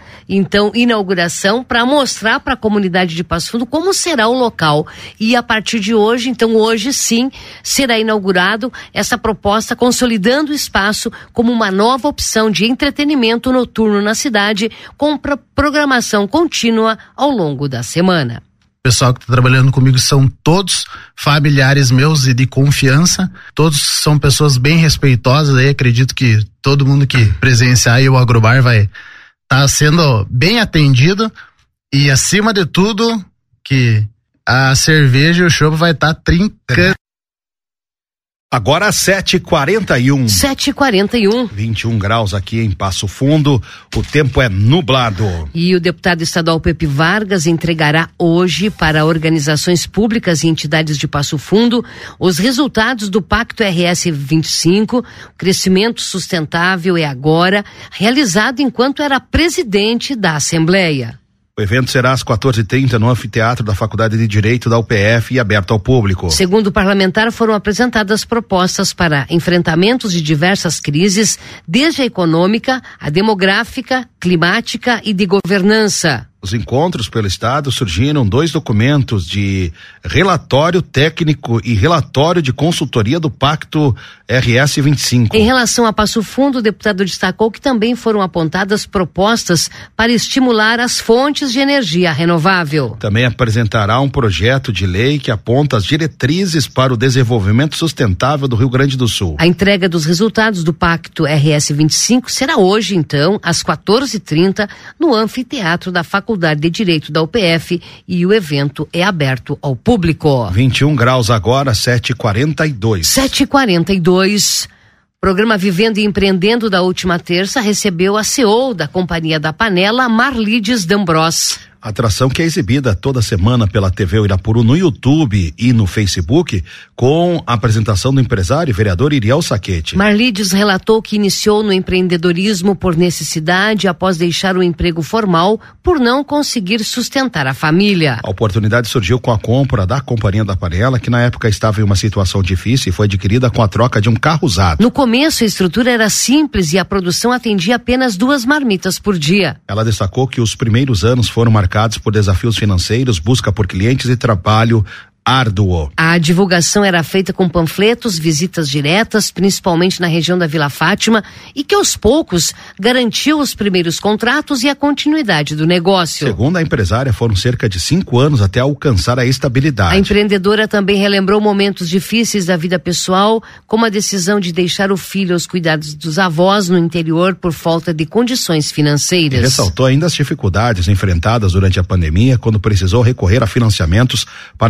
inauguração para mostrar para a comunidade de Passo Fundo como será o local. E a partir de hoje, então hoje sim, será inaugurado essa proposta, consolidando o espaço como uma nova opção de entretenimento noturno na cidade, com programação contínua ao longo da semana. O pessoal que está trabalhando comigo são todos familiares meus e de confiança, todos são pessoas bem respeitosas, aí acredito que todo mundo que presenciar aí o Agrobar vai estar sendo bem atendido, e acima de tudo, que a cerveja e o chopp vai estar trincando. Agora 7h41. 7h41. 21 graus aqui em Passo Fundo. O tempo é nublado. E o deputado estadual Pepe Vargas entregará hoje para organizações públicas e entidades de Passo Fundo os resultados do Pacto RS 25. O crescimento sustentável é agora, realizado enquanto era presidente da Assembleia. O evento será às 14h30 no anfiteatro da Faculdade de Direito da UPF e aberto ao público. Segundo o parlamentar, foram apresentadas propostas para enfrentamentos de diversas crises, desde a econômica, a demográfica, climática e de governança. Os encontros pelo Estado surgiram 2 documentos de relatório técnico e relatório de consultoria do Pacto RS 25. Em relação a Passo Fundo, o deputado destacou que também foram apontadas propostas para estimular as fontes de energia renovável. Também apresentará um projeto de lei que aponta as diretrizes para o desenvolvimento sustentável do Rio Grande do Sul. A entrega dos resultados do Pacto RS 25 será hoje, então, às 14h30, no anfiteatro da Faculdade de Direito da UPF, e o evento é aberto ao público. 21 graus agora, 7h42. 7h42. Programa Vivendo e Empreendendo da última terça recebeu a CEO da Companhia da Panela, Marlides D'Ambros. Atração que é exibida toda semana pela TV Uirapuru no YouTube e no Facebook, com a apresentação do empresário e vereador Iriel Saquete. Marlides relatou que iniciou no empreendedorismo por necessidade após deixar o emprego formal por não conseguir sustentar a família. A oportunidade surgiu com a compra da Companhia da Panela, que na época estava em uma situação difícil e foi adquirida com a troca de um carro usado. No começo, a estrutura era simples e a produção atendia apenas 2 marmitas por dia. Ela destacou que os primeiros anos foram marcados por desafios financeiros, busca por clientes e trabalho árduo. A divulgação era feita com panfletos, visitas diretas, principalmente na região da Vila Fátima, e que aos poucos garantiu os primeiros contratos e a continuidade do negócio. Segundo a empresária, foram cerca de 5 anos até alcançar a estabilidade. A empreendedora também relembrou momentos difíceis da vida pessoal, como a decisão de deixar o filho aos cuidados dos avós no interior por falta de condições financeiras. E ressaltou ainda as dificuldades enfrentadas durante a pandemia, quando precisou recorrer a financiamentos para manter a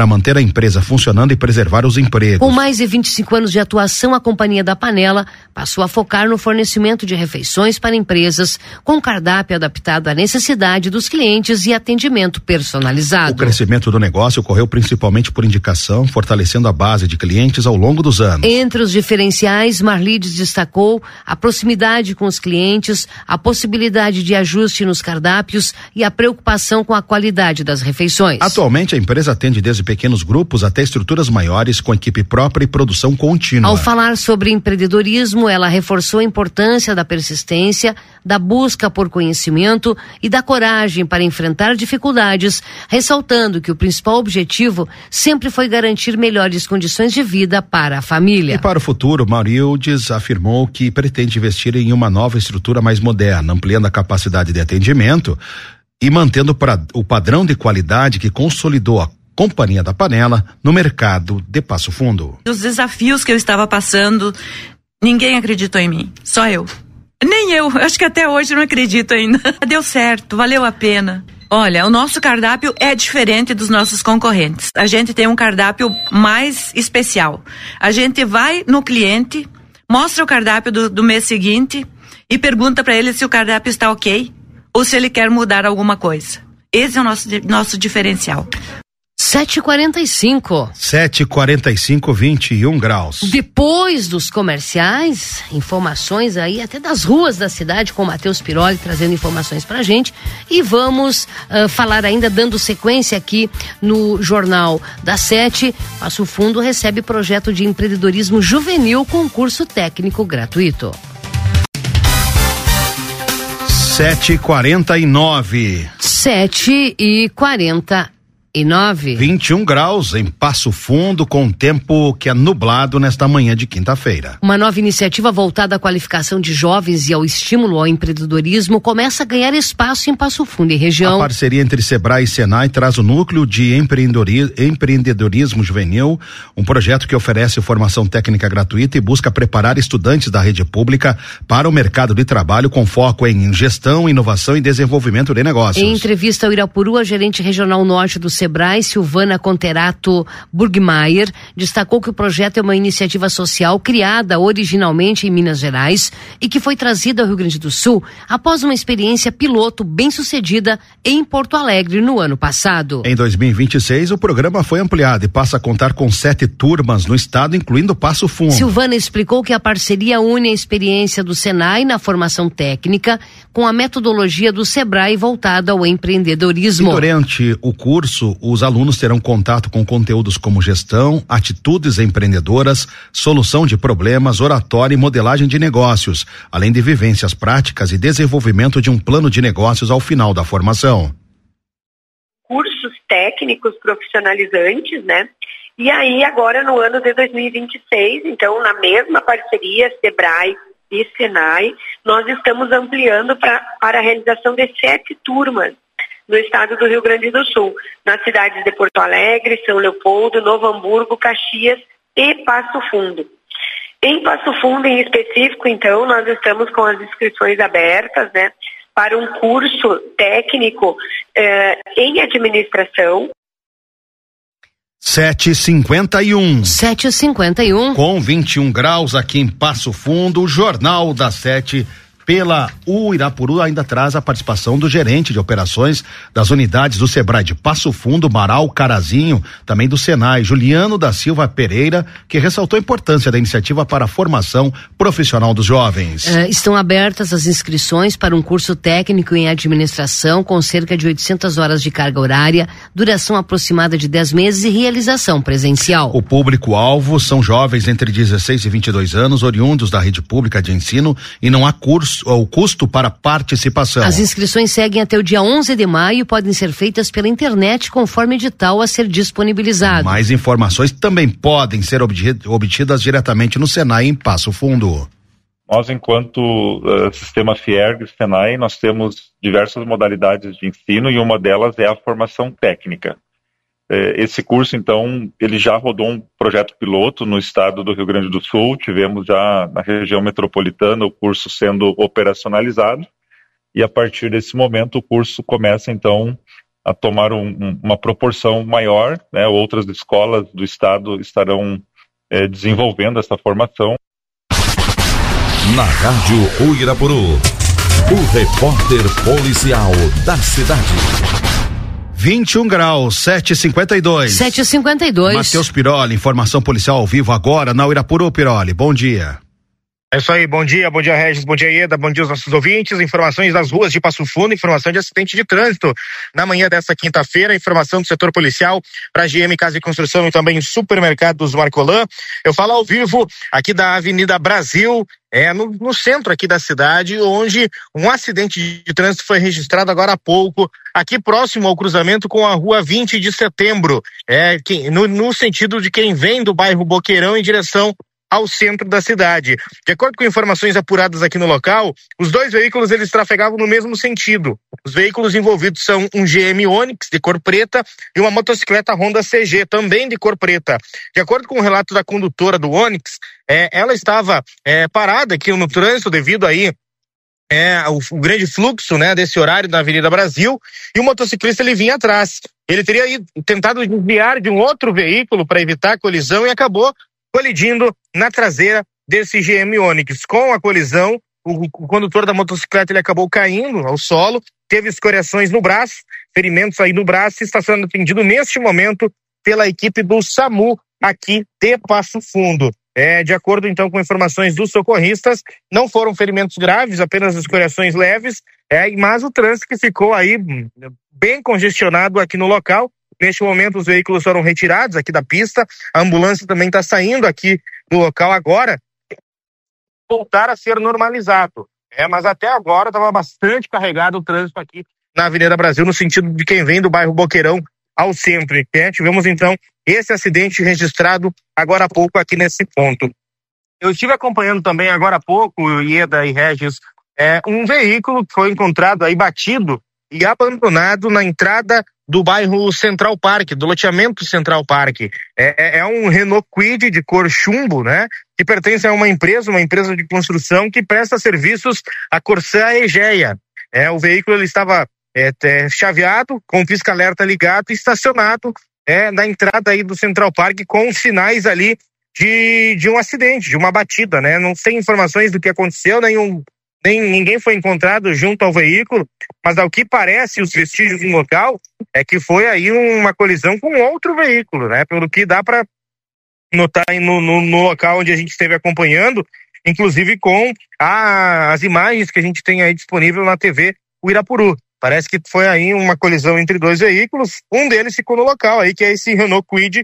empresa funcionando e preservar os empregos. Com mais de 25 anos de atuação, a Companhia da Panela passou a focar no fornecimento de refeições para empresas, com cardápio adaptado à necessidade dos clientes e atendimento personalizado. O crescimento do negócio ocorreu principalmente por indicação, fortalecendo a base de clientes ao longo dos anos. Entre os diferenciais, Marlides destacou a proximidade com os clientes, a possibilidade de ajuste nos cardápios e a preocupação com a qualidade das refeições. Atualmente, a empresa atende desde pequenos grupos até estruturas maiores com equipe própria e produção contínua. Ao falar sobre empreendedorismo, ela reforçou a importância da persistência, da busca por conhecimento e da coragem para enfrentar dificuldades, ressaltando que o principal objetivo sempre foi garantir melhores condições de vida para a família. E para o futuro, Marildes afirmou que pretende investir em uma nova estrutura mais moderna, ampliando a capacidade de atendimento e mantendo o padrão de qualidade que consolidou a Companhia da Panela no mercado de Passo Fundo. Os desafios que eu estava passando, ninguém acreditou em mim, só eu. Nem eu, acho que até hoje não acredito ainda. Deu certo, valeu a pena. Olha, o nosso cardápio é diferente dos nossos concorrentes. A gente tem um cardápio mais especial. A gente vai no cliente, mostra o cardápio do mês seguinte e pergunta para ele se o cardápio está ok ou se ele quer mudar alguma coisa. Esse é o nosso diferencial. 7h45. 7h45, 21 graus. Depois dos comerciais, informações aí até das ruas da cidade, com o Matheus Piroli trazendo informações pra gente. E vamos falar ainda, dando sequência aqui no Jornal da 7. Passo Fundo recebe projeto de empreendedorismo juvenil com curso técnico gratuito. 7h49. 7h49. 21 graus em Passo Fundo, com tempo que é nublado nesta manhã de quinta-feira. Uma nova iniciativa voltada à qualificação de jovens e ao estímulo ao empreendedorismo começa a ganhar espaço em Passo Fundo e região. A parceria entre Sebrae e Senai traz o núcleo de empreendedorismo juvenil, um projeto que oferece formação técnica gratuita e busca preparar estudantes da rede pública para o mercado de trabalho com foco em gestão, inovação e desenvolvimento de negócios. Em entrevista ao Irapuru, a gerente regional norte do Sebrae, Silvana Conterato Burgmeier, destacou que o projeto é uma iniciativa social criada originalmente em Minas Gerais e que foi trazida ao Rio Grande do Sul após uma experiência piloto bem-sucedida em Porto Alegre no ano passado. Em 2026, o programa foi ampliado e passa a contar com 7 turmas no estado, incluindo Passo Fundo. Silvana explicou que a parceria une a experiência do Senai na formação técnica com a metodologia do Sebrae voltada ao empreendedorismo. E durante o curso, os alunos terão contato com conteúdos como gestão, atitudes empreendedoras, solução de problemas, oratória e modelagem de negócios, além de vivências práticas e desenvolvimento de um plano de negócios ao final da formação. Cursos técnicos profissionalizantes, né? E aí agora no ano de 2026, então na mesma parceria Sebrae e Senai, nós estamos ampliando para a realização de 7 turmas no estado do Rio Grande do Sul, nas cidades de Porto Alegre, São Leopoldo, Novo Hamburgo, Caxias e Passo Fundo. Em Passo Fundo, em específico, então, nós estamos com as inscrições abertas, né, para um curso técnico em administração. 7h51. 7h51. Com 21 graus aqui em Passo Fundo, o Jornal da 7 pela Irapuru ainda traz a participação do gerente de operações das unidades do Sebrae de Passo Fundo, Marau Carazinho, também do Senai, Juliano da Silva Pereira, que ressaltou a importância da iniciativa para a formação profissional dos jovens. Estão abertas as inscrições para um curso técnico em administração com cerca de 800 horas de carga horária, duração aproximada de 10 meses e realização presencial. O público-alvo são jovens entre 16 e 22 anos, oriundos da rede pública de ensino, e não há o custo para participação. As inscrições seguem até o dia 11 de maio e podem ser feitas pela internet conforme edital a ser disponibilizado. Mais informações também podem ser obtidas diretamente no Senai em Passo Fundo. Nós, enquanto sistema Fierg e Senai, nós temos diversas modalidades de ensino e uma delas é a formação técnica. Esse curso, então, ele já rodou um projeto piloto no estado do Rio Grande do Sul, tivemos já na região metropolitana o curso sendo operacionalizado e a partir desse momento o curso começa, então, a tomar uma proporção maior, né? Outras escolas do estado estarão desenvolvendo essa formação. Na Rádio Uirapuru, o repórter policial da cidade. 21 graus, 7h52. 7h52. Matheus Piroli, informação policial ao vivo agora na Uirapuru. Piroli, bom dia. É isso aí, bom dia Regis, bom dia Ieda, bom dia aos nossos ouvintes, informações das ruas de Passo Fundo, informação de acidente de trânsito. Na manhã desta quinta-feira, informação do setor policial para GM Casa e Construção e também Supermercados Marcolan. Eu falo ao vivo aqui da Avenida Brasil, no centro aqui da cidade, onde um acidente de trânsito foi registrado agora há pouco, aqui próximo ao cruzamento com a rua 20 de setembro, no sentido de quem vem do bairro Boqueirão em direção ao centro da cidade. De acordo com informações apuradas aqui no local, os dois veículos eles trafegavam no mesmo sentido. Os veículos envolvidos são um GM Onix de cor preta e uma motocicleta Honda CG também de cor preta. De acordo com o relato da condutora do Onix, ela estava parada aqui no trânsito devido aí o grande fluxo, né, desse horário da Avenida Brasil, e o motociclista ele vinha atrás. Ele teria tentado desviar de um outro veículo para evitar a colisão e acabou colidindo na traseira desse GM Onix. Com a colisão, o condutor da motocicleta ele acabou caindo ao solo, teve escoriações no braço, ferimentos aí no braço, e está sendo atendido neste momento pela equipe do SAMU aqui de Passo Fundo. De acordo então com informações dos socorristas, não foram ferimentos graves, apenas escoriações leves, mas o trânsito que ficou aí bem congestionado aqui no local. Neste momento, os veículos foram retirados aqui da pista, a ambulância também está saindo aqui do local agora, voltar a ser normalizado. Mas até agora estava bastante carregado o trânsito aqui na Avenida Brasil, no sentido de quem vem do bairro Boqueirão ao centro. Tivemos então esse acidente registrado agora há pouco aqui nesse ponto. Eu estive acompanhando também agora há pouco, Ieda e Regis, um veículo que foi encontrado aí batido e abandonado na entrada do bairro Central Park, do loteamento Central Park. É um Renault Kwid de cor chumbo, né? Que pertence a uma empresa de construção que presta serviços à Corsã Egea. O veículo ele estava chaveado, com o pisca-alerta ligado e estacionado na entrada aí do Central Park com sinais ali de um acidente, de uma batida, né? Não tem informações do que aconteceu, nem ninguém foi encontrado junto ao veículo, mas ao que parece, os vestígios no local é que foi aí uma colisão com outro veículo, né? Pelo que dá para notar aí no local onde a gente esteve acompanhando, inclusive com as imagens que a gente tem aí disponível na TV Uirapuru. Parece que foi aí uma colisão entre dois veículos, um deles ficou no local aí, que é esse Renault Kwid,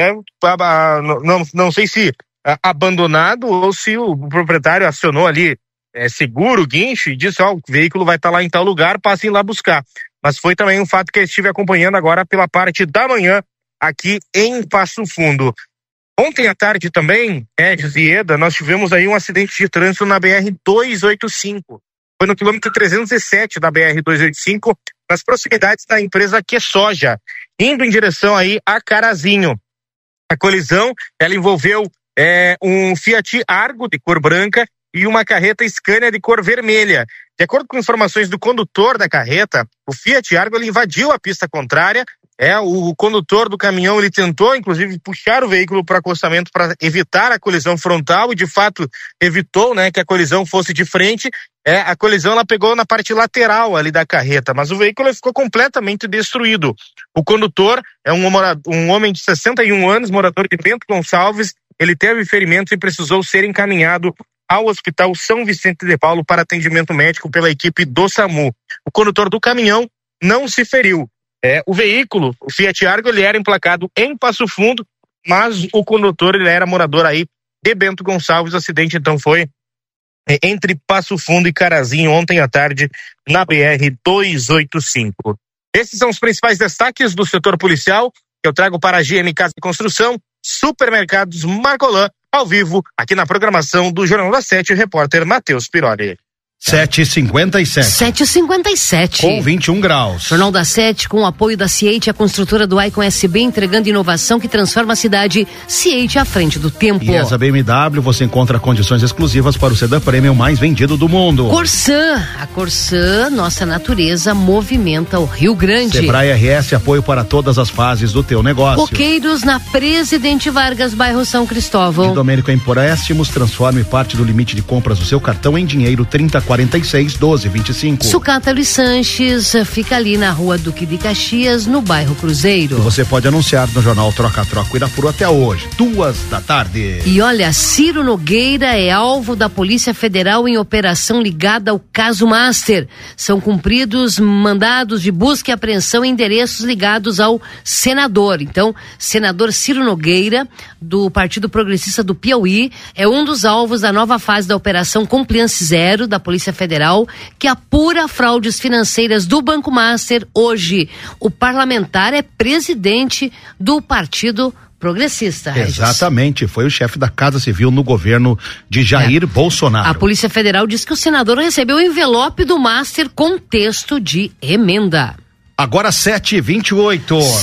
não sei se abandonado ou se o proprietário acionou ali seguro, guincho, e disse, o veículo vai estar lá em tal lugar, passem lá buscar. Mas foi também um fato que eu estive acompanhando agora pela parte da manhã aqui em Passo Fundo. Ontem à tarde também, Ieda, nós tivemos aí um acidente de trânsito na BR-285. Foi no quilômetro 307 da BR-285, nas proximidades da empresa QSoja, indo em direção aí a Carazinho. A colisão, ela envolveu um Fiat Argo de cor branca e uma carreta Scania de cor vermelha. De acordo com informações do condutor da carreta, o Fiat Argo ele invadiu a pista contrária. O condutor do caminhão ele tentou, inclusive, puxar o veículo para acostamento para evitar a colisão frontal e, de fato, evitou, né, que a colisão fosse de frente. A colisão ela pegou na parte lateral ali da carreta, mas o veículo ficou completamente destruído. O condutor é um homem de 61 anos, morador de Bento Gonçalves. Ele teve ferimentos e precisou ser encaminhado ao Hospital São Vicente de Paulo para atendimento médico pela equipe do SAMU. O condutor do caminhão não se feriu. O veículo, o Fiat Argo, ele era emplacado em Passo Fundo, mas o condutor ele era morador aí de Bento Gonçalves. O acidente então foi entre Passo Fundo e Carazinho ontem à tarde na BR-285. Esses são os principais destaques do setor policial que eu trago para a GM Casa e Construção, Supermercados Marcolan, ao vivo, aqui na programação do Jornal da 7, o repórter Matheus Piroli. 7h57. 7h57. Com 21 graus. Jornal da 7, com o apoio da CIEIT, a construtora do Icon SB, entregando inovação que transforma a cidade. CIEIT à frente do tempo. E essa BMW você encontra condições exclusivas para o sedã premium mais vendido do mundo. Corsã, a Corsã, nossa natureza, movimenta o Rio Grande. Sebrae RS, apoio para todas as fases do teu negócio. Coqueiros na Presidente Vargas, bairro São Cristóvão. E Domênico Empréstimos, transforme parte do limite de compras do seu cartão em dinheiro. 3046-1225. Sucata Luiz Sanches, fica ali na rua Duque de Caxias, no bairro Cruzeiro. E você pode anunciar no jornal Troca-Troca Irapuru até hoje, 14h. E olha, Ciro Nogueira é alvo da Polícia Federal em operação ligada ao caso Master. São cumpridos mandados de busca e apreensão em endereços ligados ao senador. Então, senador Ciro Nogueira, do Partido Progressista do Piauí, é um dos alvos da nova fase da Operação Compliance Zero da Polícia Federal, que apura fraudes financeiras do Banco Master. Hoje, o parlamentar é presidente do Partido Progressista. Exatamente, foi o chefe da Casa Civil no governo de Jair Bolsonaro. A Polícia Federal diz que o senador recebeu o envelope do Master com texto de emenda. Agora 7h28.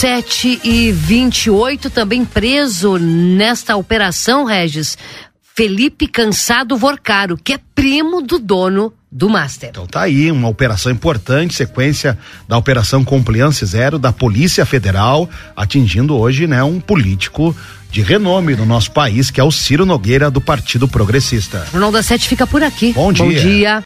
7h28, também preso nesta operação, Regis, Felipe Cansado Vorcaro, que é primo do dono do Master. Então tá aí, uma operação importante, sequência da Operação Compliance Zero da Polícia Federal, atingindo hoje, né, um político de renome no nosso país, que é o Ciro Nogueira, do Partido Progressista. O Jornal da 7 fica por aqui. Bom dia. Bom dia.